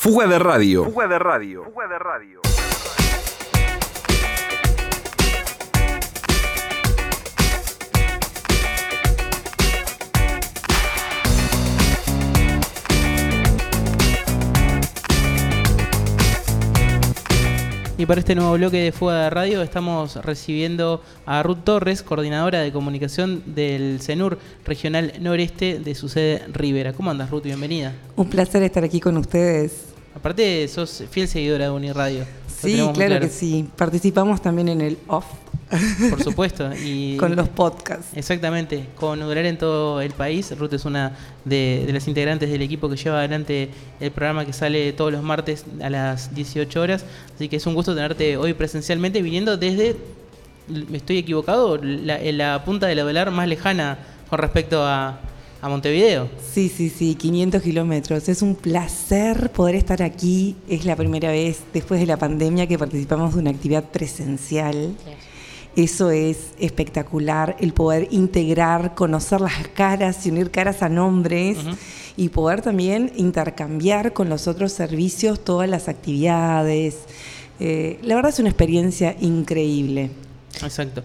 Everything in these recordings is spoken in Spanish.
Fuga de radio. Fuga de radio. Fuga de radio. Y para este nuevo bloque de Fuga de Radio estamos recibiendo a Ruth Torres, coordinadora de comunicación del CENUR Regional Noreste de su sede Rivera. ¿Cómo andas, Ruth? Bienvenida. Un placer estar aquí con ustedes. Aparte, sos fiel seguidora de Uniradio. Sí, claro que sí. Participamos también en el OFF. Por supuesto. Y con los podcasts. Exactamente. Con Udular en todo el país. Ruth es una de las integrantes del equipo que lleva adelante el programa que sale todos los martes a las 18 horas. Así que es un gusto tenerte hoy presencialmente, viniendo desde, ¿me estoy equivocado?, la punta del Ovelar más lejana con respecto a Montevideo. Sí, 500 kilómetros. Es un placer poder estar aquí. Es la primera vez después de la pandemia que participamos de una actividad presencial. Eso es espectacular, el poder integrar, conocer las caras y unir caras a nombres. Uh-huh. Y poder también intercambiar con los otros servicios todas las actividades. La verdad es una experiencia increíble. Exacto.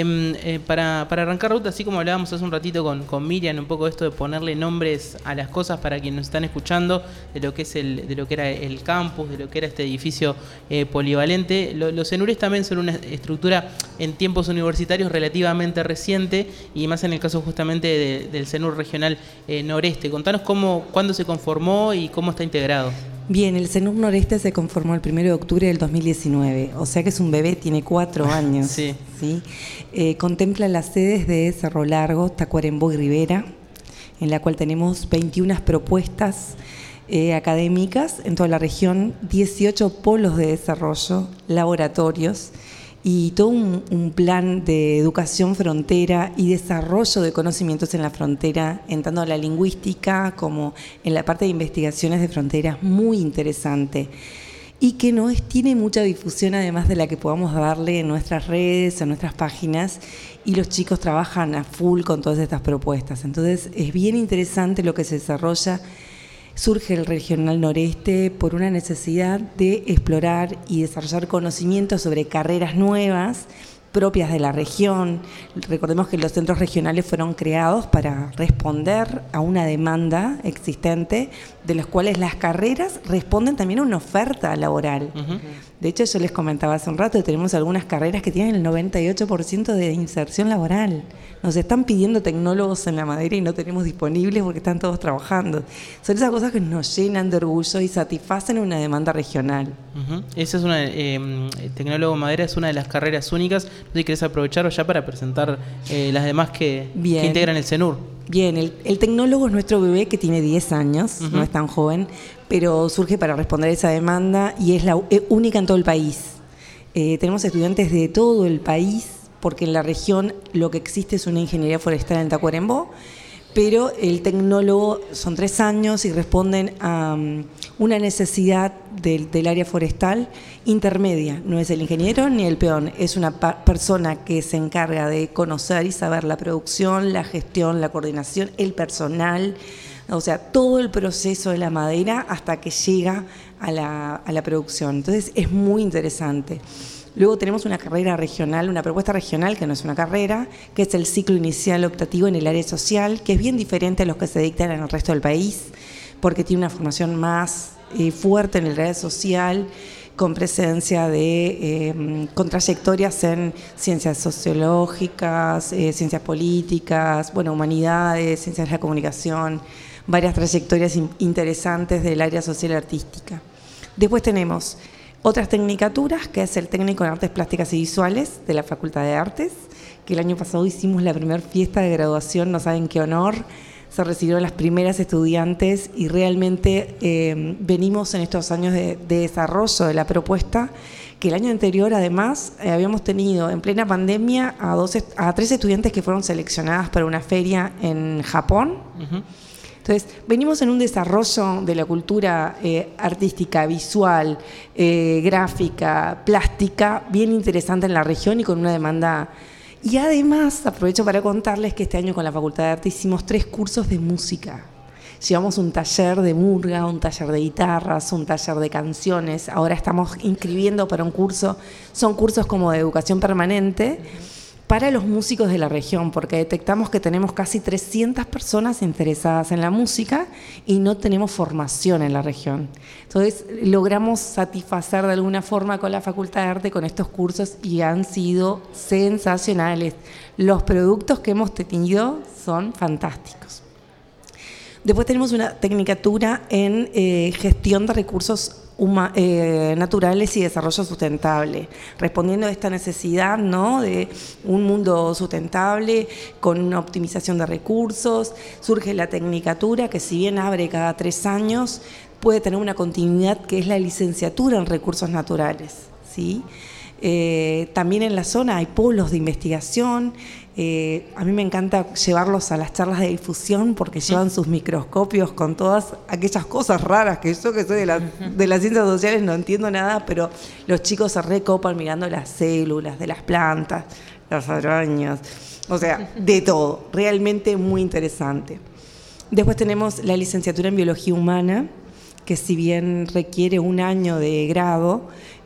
Para arrancar, Ruth, así como hablábamos hace un ratito con Miriam, un poco esto de ponerle nombres a las cosas para quienes nos están escuchando, de lo que es de lo que era el campus, de lo que era este edificio polivalente. Los CENURes también son una estructura en tiempos universitarios relativamente reciente, y más en el caso justamente del CENUR Regional Noreste. Contanos cuándo se conformó y cómo está integrado. Bien, el CENUR Noreste se conformó el 1 de octubre del 2019, o sea que es un bebé, tiene 4 años. Sí. ¿Sí? Contempla las sedes de Cerro Largo, Tacuarembó y Rivera, en la cual tenemos 21 propuestas académicas en toda la región, 18 polos de desarrollo, laboratorios y todo un plan de educación frontera y desarrollo de conocimientos en la frontera, entrando a la lingüística como en la parte de investigaciones de fronteras, muy interesante. Y que tiene mucha difusión además de la que podamos darle en nuestras redes, en nuestras páginas, y los chicos trabajan a full con todas estas propuestas. Entonces es bien interesante lo que se desarrolla. Surge el Regional Noreste por una necesidad de explorar y desarrollar conocimientos sobre carreras nuevas propias de la región. Recordemos que los centros regionales fueron creados para responder a una demanda existente, de los cuales las carreras responden también a una oferta laboral. Uh-huh. De hecho, yo les comentaba hace un rato que tenemos algunas carreras que tienen el 98% de inserción laboral. Nos están pidiendo tecnólogos en la madera y no tenemos disponibles porque están todos trabajando. Son esas cosas que nos llenan de orgullo y satisfacen una demanda regional. Uh-huh. Esa es tecnólogo madera es una de las carreras únicas. No sé si querés aprovecharlo ya para presentar las demás que integran el CENUR. Bien, el tecnólogo es nuestro bebé que tiene 10 años, uh-huh. No es tan joven, pero surge para responder a esa demanda y es la única en todo el país. Tenemos estudiantes de todo el país, porque en la región lo que existe es una ingeniería forestal en Tacuarembó, pero el tecnólogo son 3 años y responden a una necesidad del área forestal intermedia. No es el ingeniero ni el peón, es una persona que se encarga de conocer y saber la producción, la gestión, la coordinación, el personal, o sea, todo el proceso de la madera hasta que llega a la producción. Entonces es muy interesante. Luego tenemos una carrera regional, una propuesta regional que no es una carrera, que es el ciclo inicial optativo en el área social, que es bien diferente a los que se dictan en el resto del país, porque tiene una formación más fuerte en el área social, con presencia con trayectorias en ciencias sociológicas, ciencias políticas, humanidades, ciencias de la comunicación, varias trayectorias interesantes del área social y artística. Después tenemos otras tecnicaturas, que es el técnico en artes plásticas y visuales de la Facultad de Artes, que el año pasado hicimos la primera fiesta de graduación, no saben qué honor, se recibieron las primeras estudiantes y realmente venimos en estos años de desarrollo de la propuesta, que el año anterior además habíamos tenido en plena pandemia a 3 estudiantes que fueron seleccionadas para una feria en Japón. Uh-huh. Entonces, venimos en un desarrollo de la cultura artística, visual, gráfica, plástica, bien interesante en la región y con una demanda. Y además, aprovecho para contarles que este año con la Facultad de Arte hicimos 3 cursos de música. Llevamos un taller de murga, un taller de guitarras, un taller de canciones. Ahora estamos inscribiendo para un curso, son cursos como de educación permanente para los músicos de la región, porque detectamos que tenemos casi 300 personas interesadas en la música y no tenemos formación en la región. Entonces logramos satisfacer de alguna forma con la Facultad de Arte con estos cursos y han sido sensacionales. Los productos que hemos tenido son fantásticos. Después tenemos una tecnicatura en gestión de recursos naturales y desarrollo sustentable, respondiendo a esta necesidad, ¿no?, de un mundo sustentable con una optimización de recursos. Surge la tecnicatura, que si bien abre cada 3 años, puede tener una continuidad, que es la licenciatura en recursos naturales, ¿sí? También en la zona hay polos de investigación. A mí me encanta llevarlos a las charlas de difusión porque llevan sus microscopios con todas aquellas cosas raras que yo, que soy de las ciencias sociales, no entiendo nada, pero los chicos se recopan mirando las células de las plantas, las arañas, o sea, de todo. Realmente muy interesante. Después tenemos la licenciatura en biología humana, que si bien requiere 1 año de grado,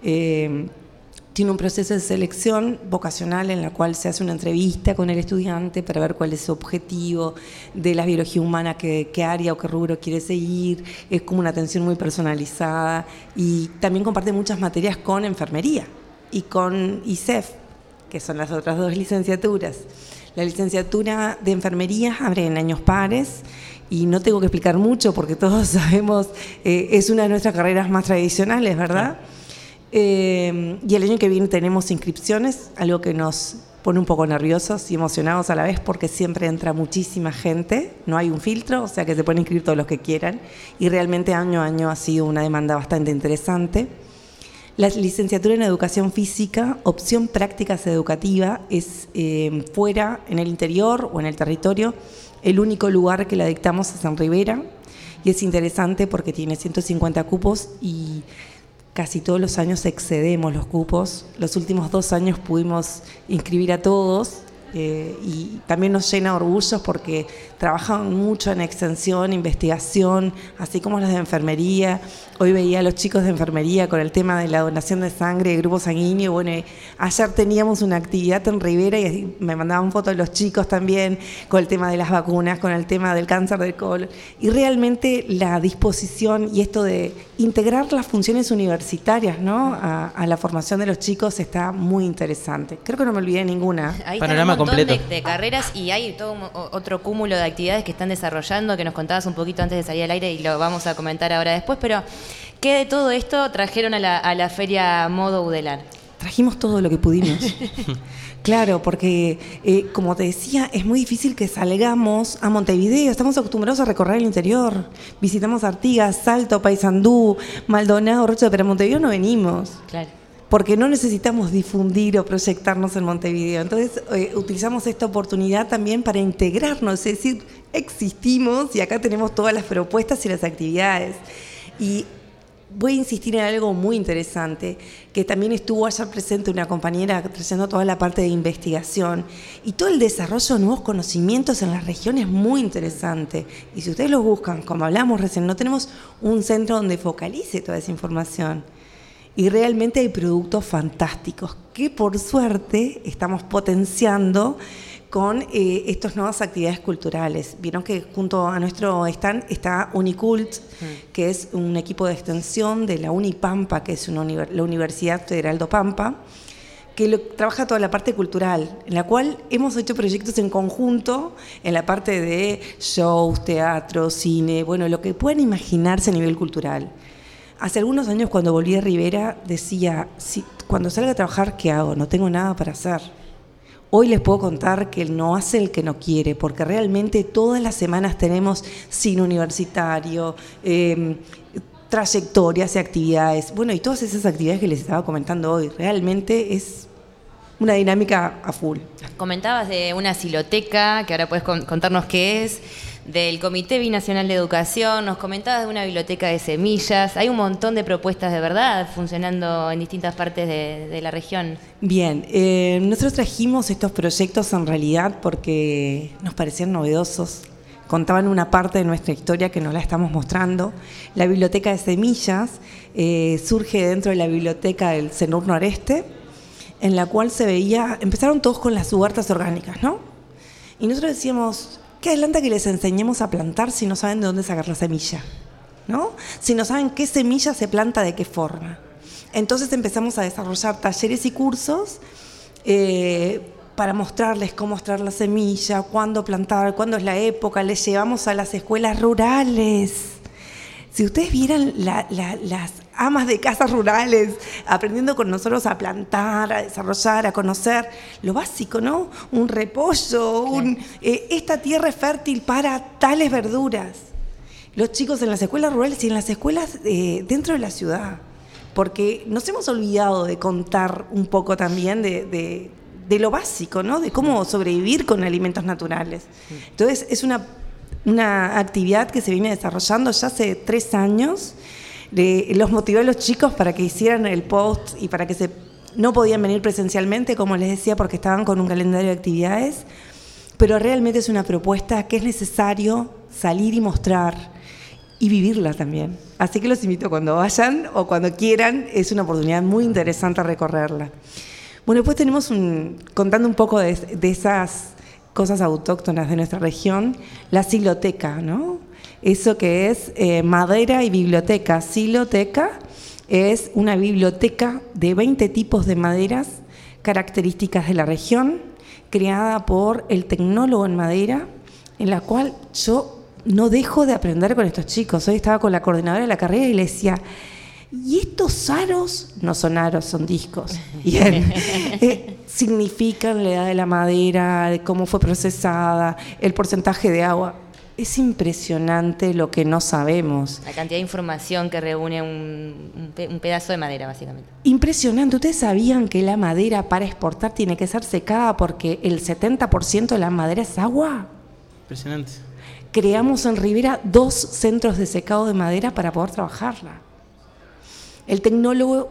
tiene un proceso de selección vocacional en la cual se hace una entrevista con el estudiante para ver cuál es su objetivo de la biología humana, qué área o qué rubro quiere seguir. Es como una atención muy personalizada y también comparte muchas materias con enfermería y con ISEF, que son las otras 2 licenciaturas. La licenciatura de enfermería abre en años pares y no tengo que explicar mucho porque todos sabemos, es una de nuestras carreras más tradicionales, ¿verdad? Claro. Y el año que viene tenemos inscripciones, algo que nos pone un poco nerviosos y emocionados a la vez porque siempre entra muchísima gente, no hay un filtro, o sea que se pueden inscribir todos los que quieran y realmente año a año ha sido una demanda bastante interesante. La licenciatura en Educación Física, opción prácticas educativa, es fuera, en el interior o en el territorio. El único lugar que la dictamos es en Rivera y es interesante porque tiene 150 cupos y casi todos los años excedemos los cupos. Los últimos 2 años pudimos inscribir a todos y también nos llena orgullos porque trabajan mucho en extensión, investigación, así como los de enfermería. Hoy veía a los chicos de enfermería con el tema de la donación de sangre de grupo sanguíneo. Bueno, ayer teníamos una actividad en Rivera y me mandaban fotos de los chicos también con el tema de las vacunas, con el tema del cáncer del colon. Y realmente la disposición y esto de integrar las funciones universitarias, ¿no?, a la formación de los chicos está muy interesante. Creo que no me olvidé ninguna. Ahí Panorama está un montón completo de carreras y hay todo otro cúmulo de actividades que están desarrollando, que nos contabas un poquito antes de salir al aire y lo vamos a comentar ahora después, pero ¿qué de todo esto trajeron a la Feria Modo Udelar? Trajimos todo lo que pudimos. Claro, porque como te decía, es muy difícil que salgamos a Montevideo. Estamos acostumbrados a recorrer el interior. Visitamos Artigas, Salto, Paysandú, Maldonado, Rocha, pero a Montevideo no venimos. Claro. Porque no necesitamos difundir o proyectarnos en Montevideo. Entonces utilizamos esta oportunidad también para integrarnos, es decir, existimos y acá tenemos todas las propuestas y las actividades. Y voy a insistir en algo muy interesante, que también estuvo ayer presente una compañera trayendo toda la parte de investigación y todo el desarrollo de nuevos conocimientos en la región es muy interesante. Y si ustedes lo buscan, como hablamos recién, no tenemos un centro donde focalice toda esa información. Y realmente hay productos fantásticos que por suerte estamos potenciando con estas nuevas actividades culturales. Vieron que junto a nuestro stand está Unicult, que es un equipo de extensión de la Unipampa, que es la Universidad Federal do Pampa, que trabaja toda la parte cultural, en la cual hemos hecho proyectos en conjunto en la parte de shows, teatro, cine, bueno, lo que puedan imaginarse a nivel cultural. Hace algunos años cuando volví a Rivera decía, cuando salga a trabajar, ¿qué hago? No tengo nada para hacer. Hoy les puedo contar que no hace el que no quiere, porque realmente todas las semanas tenemos cine universitario, trayectorias y actividades. Bueno, y todas esas actividades que les estaba comentando hoy, realmente es una dinámica a full. Comentabas de una siloteca, que ahora puedes contarnos qué es, del Comité Binacional de Educación, nos comentabas de una biblioteca de semillas, hay un montón de propuestas de verdad funcionando en distintas partes de la región. Bien, nosotros trajimos estos proyectos en realidad porque nos parecían novedosos, contaban una parte de nuestra historia que nos la estamos mostrando. La biblioteca de semillas surge dentro de la biblioteca del CENUR Noreste, en la cual se veía, empezaron todos con las huertas orgánicas, ¿no? Y nosotros decíamos, ¿qué adelanta que les enseñemos a plantar si no saben de dónde sacar la semilla? ¿No? Si no saben qué semilla se planta de qué forma. Entonces empezamos a desarrollar talleres y cursos para mostrarles cómo mostrar la semilla, cuándo plantar, cuándo es la época. Les llevamos a las escuelas rurales. Si ustedes vieran las amas de casas rurales aprendiendo con nosotros a plantar, a desarrollar, a conocer lo básico, ¿no? Un repollo, esta tierra es fértil para tales verduras. Los chicos en las escuelas rurales y en las escuelas dentro de la ciudad. Porque nos hemos olvidado de contar un poco también de lo básico, ¿no? De cómo sobrevivir con alimentos naturales. Entonces, es una actividad que se viene desarrollando ya hace 3 años. Los motivé a los chicos para que hicieran el post y para que no podían venir presencialmente, como les decía, porque estaban con un calendario de actividades, pero realmente es una propuesta que es necesario salir y mostrar y vivirla también. Así que los invito cuando vayan o cuando quieran, es una oportunidad muy interesante recorrerla. Bueno, después tenemos contando un poco de esas cosas autóctonas de nuestra región, la siloteca, ¿no? Eso que es madera y biblioteca. Siloteca es una biblioteca de 20 tipos de maderas características de la región, creada por el tecnólogo en madera, en la cual yo no dejo de aprender con estos chicos. Hoy estaba con la coordinadora de la carrera y le decía, ¿y estos aros? No son aros, son discos. Bien. Significan la edad de la madera, de cómo fue procesada, el porcentaje de agua. Es impresionante lo que no sabemos. La cantidad de información que reúne un pedazo de madera, básicamente. Impresionante. ¿Ustedes sabían que la madera para exportar tiene que ser secada porque el 70% de la madera es agua? Impresionante. Creamos en Rivera 2 centros de secado de madera para poder trabajarla. El tecnólogo,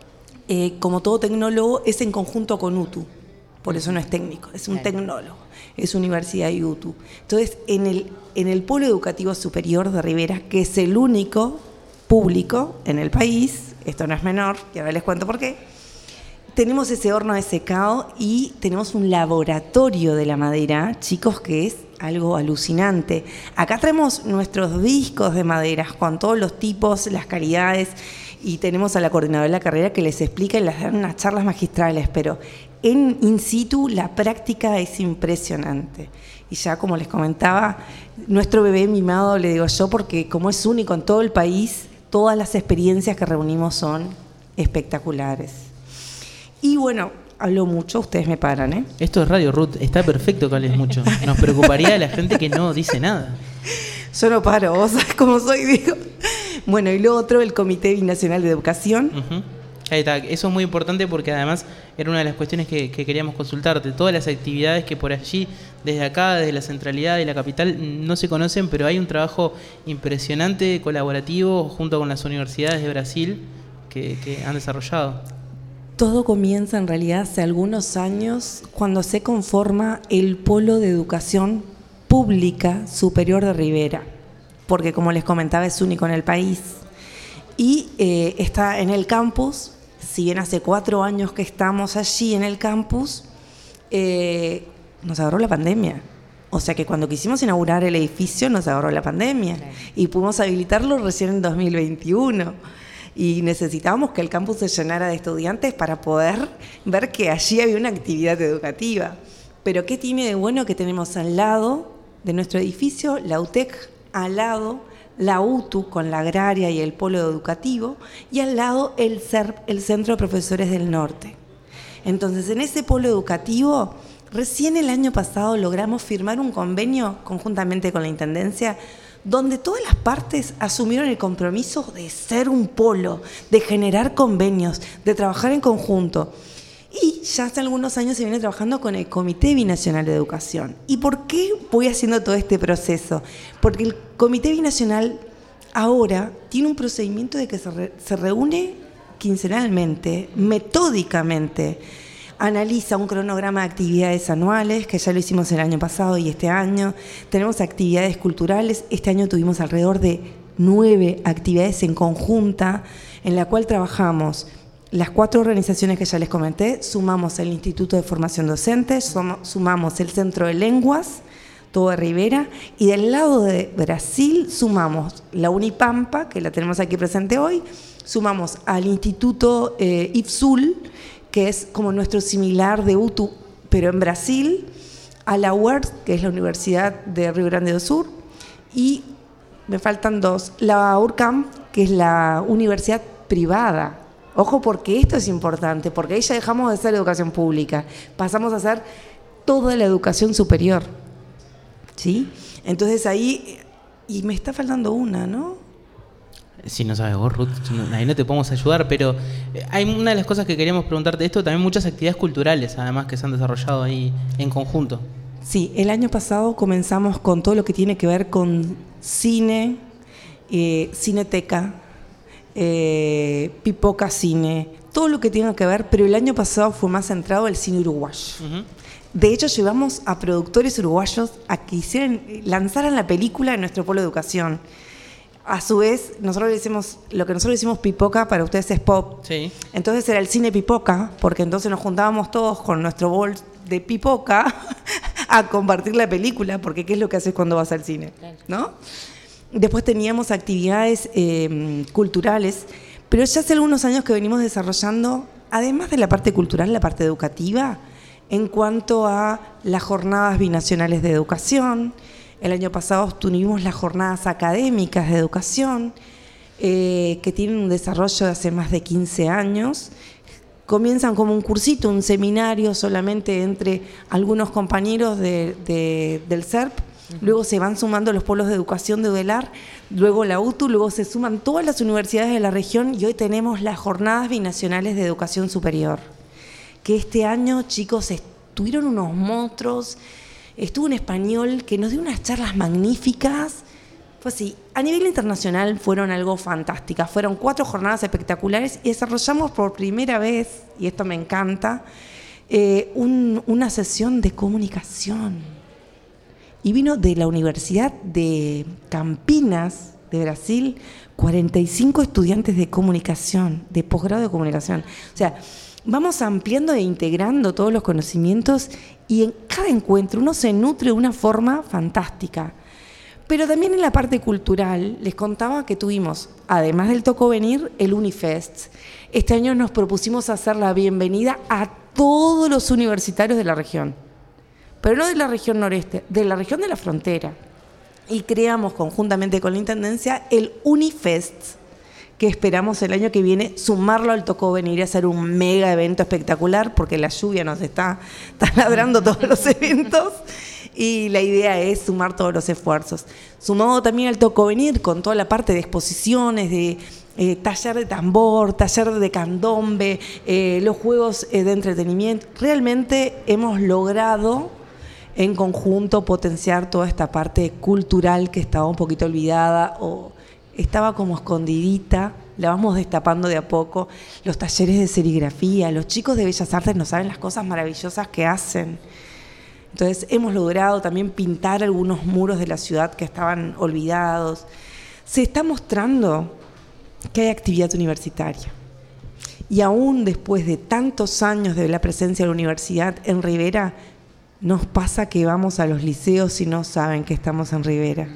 como todo tecnólogo, es en conjunto con UTU. Por eso no es técnico, es un tecnólogo. Es Universidad y UTU. Entonces, en el Polo Educativo Superior de Rivera, que es el único público en el país, esto no es menor, y ahora les cuento por qué, tenemos ese horno de secado y tenemos un laboratorio de la madera, chicos, que es algo alucinante. Acá traemos nuestros discos de maderas con todos los tipos, las calidades, y tenemos a la coordinadora de la carrera que les explica y les dan unas charlas magistrales, pero in situ la práctica es impresionante. Y ya como les comentaba, nuestro bebé mimado, le digo yo, porque como es único en todo el país, todas las experiencias que reunimos son espectaculares. Y bueno, hablo mucho, ustedes me paran, ¿eh? Esto es Radio Ruth, está perfecto que hables mucho. Nos preocuparía la gente que no dice nada. Yo no paro, vos sabés cómo soy, digo. Bueno, y lo otro, el Comité Binacional de Educación. Uh-huh. Ahí está, eso es muy importante porque además era una de las cuestiones que queríamos consultarte. Todas las actividades que por allí, desde acá, desde la centralidad de la capital, no se conocen, pero hay un trabajo impresionante, colaborativo, junto con las universidades de Brasil que han desarrollado. Todo comienza en realidad hace algunos años cuando se conforma el Polo de Educación Pública Superior de Rivera, porque como les comentaba es único en el país y está en el campus. Si bien hace 4 años que estamos allí en el campus, nos agarró la pandemia. O sea que cuando quisimos inaugurar el edificio nos agarró la pandemia y pudimos habilitarlo recién en 2021. Y necesitábamos que el campus se llenara de estudiantes para poder ver que allí había una actividad educativa. Pero ¿qué tiene de bueno que tenemos al lado de nuestro edificio la UTEC, al lado la UTU con la agraria y el polo educativo, y al lado el CERP, el Centro de Profesores del Norte? Entonces, en ese polo educativo, recién el año pasado logramos firmar un convenio conjuntamente con la Intendencia, donde todas las partes asumieron el compromiso de ser un polo, de generar convenios, de trabajar en conjunto. Y ya hace algunos años se viene trabajando con el Comité Binacional de Educación. ¿Y por qué voy haciendo todo este proceso? Porque el Comité Binacional ahora tiene un procedimiento de que se reúne quincenalmente, metódicamente, analiza un cronograma de actividades anuales, que ya lo hicimos el año pasado y este año. Tenemos actividades culturales. Este año tuvimos alrededor de 9 actividades en conjunta, en la cual trabajamos las 4 organizaciones que ya les comenté, sumamos el Instituto de Formación Docente, sumamos el Centro de Lenguas, todo de Rivera, y del lado de Brasil sumamos la Unipampa, que la tenemos aquí presente hoy, sumamos al Instituto IFSUL, que es como nuestro similar de UTU, pero en Brasil, a la UERJ, que es la Universidad de Río Grande do Sur, y me faltan 2, la URCAM, que es la universidad privada. Ojo, porque esto es importante, porque ahí ya dejamos de ser educación pública, pasamos a ser toda la educación superior, ¿sí? Entonces ahí, y me está faltando una, ¿no? Si no sabes vos, Ruth, ahí no te podemos ayudar, pero hay una de las cosas que queríamos preguntarte de esto, también muchas actividades culturales, además, que se han desarrollado ahí en conjunto. Sí, el año pasado comenzamos con todo lo que tiene que ver con cine, cineteca, Pipoca Cine, todo lo que tiene que ver, pero el año pasado fue más centrado al cine uruguayo. Uh-huh. De hecho, llevamos a productores uruguayos a que lanzaran la película en nuestro polo de educación. A su vez, nosotros le decimos, lo que nosotros decimos Pipoca, para ustedes es pop. Sí. Entonces era el cine Pipoca, porque entonces nos juntábamos todos con nuestro bol de Pipoca a compartir la película, porque ¿qué es lo que haces cuando vas al cine? Claro. ¿No? Después teníamos actividades culturales, pero ya hace algunos años que venimos desarrollando, además de la parte cultural, la parte educativa, en cuanto a las jornadas binacionales de educación. El año pasado tuvimos las jornadas académicas de educación, que tienen un desarrollo de hace más de 15 años. Comienzan como un cursito, un seminario solamente entre algunos compañeros del CERP. Luego se van sumando los polos de educación de UDELAR, luego la UTU, luego se suman todas las universidades de la región y hoy tenemos las jornadas binacionales de educación superior. Que este año, chicos, estuvieron unos monstruos, estuvo un español que nos dio unas charlas magníficas. Fue así, a nivel internacional fueron algo fantásticas, fueron 4 jornadas espectaculares y desarrollamos por primera vez, y esto me encanta, una sesión de comunicación. Y vino de la Universidad de Campinas, de Brasil, 45 estudiantes de comunicación, de posgrado de comunicación. O sea, vamos ampliando e integrando todos los conocimientos y en cada encuentro uno se nutre de una forma fantástica. Pero también en la parte cultural, les contaba que tuvimos, además del Tocó Venir, el Unifest. Este año nos propusimos hacer la bienvenida a todos los universitarios de la región. Pero no de la región noreste, de la región de la frontera. Y creamos conjuntamente con la Intendencia el Unifest, que esperamos el año que viene sumarlo al Tocó Venir y hacer un mega evento espectacular, porque la lluvia nos está taladrando todos los eventos, y la idea es sumar todos los esfuerzos. Sumado también al Tocó Venir con toda la parte de exposiciones, de taller de tambor, taller de candombe, los juegos de entretenimiento. Realmente hemos logrado en conjunto potenciar toda esta parte cultural que estaba un poquito olvidada o estaba como escondidita, la vamos destapando de a poco. Los talleres de serigrafía, los chicos de Bellas Artes no saben las cosas maravillosas que hacen. Entonces hemos logrado también pintar algunos muros de la ciudad que estaban olvidados. Se está mostrando que hay actividad universitaria. Y aún después de tantos años de la presencia de la universidad en Rivera, nos pasa que vamos a los liceos y no saben que estamos en Rivera.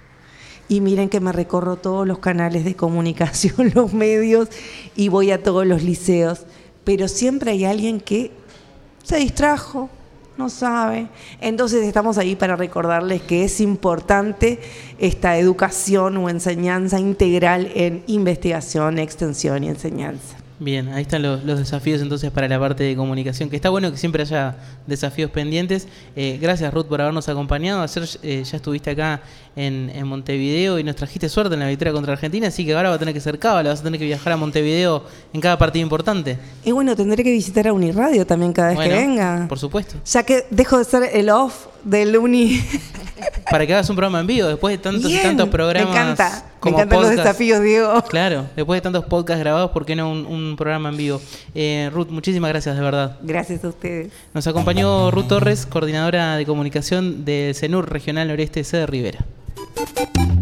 Y miren que me recorro todos los canales de comunicación, los medios, y voy a todos los liceos. Pero siempre hay alguien que se distrajo, no sabe. Entonces estamos ahí para recordarles que es importante esta educación o enseñanza integral en investigación, extensión y enseñanza. Bien, ahí están los desafíos entonces para la parte de comunicación, que está bueno que siempre haya desafíos pendientes. Gracias, Ruth, por habernos acompañado. Ayer ya estuviste acá en Montevideo y nos trajiste suerte en la victoria contra Argentina, así que ahora va a tener que ser cábala, vas a tener que viajar a Montevideo en cada partido importante. Y bueno, tendré que visitar a Uniradio también cada vez que venga. Por supuesto. Ya que dejo de ser el off del para que hagas un programa en vivo después de tantos y tantos programas. Me encanta. Como me encantan podcast. los desafíos, Diego. Claro, después de tantos podcasts grabados, ¿por qué no un programa en vivo? Ruth, muchísimas gracias, de verdad. Gracias a ustedes. Nos acompañó Ruth Torres, coordinadora de comunicación del CENUR Regional Noreste C de Rivera.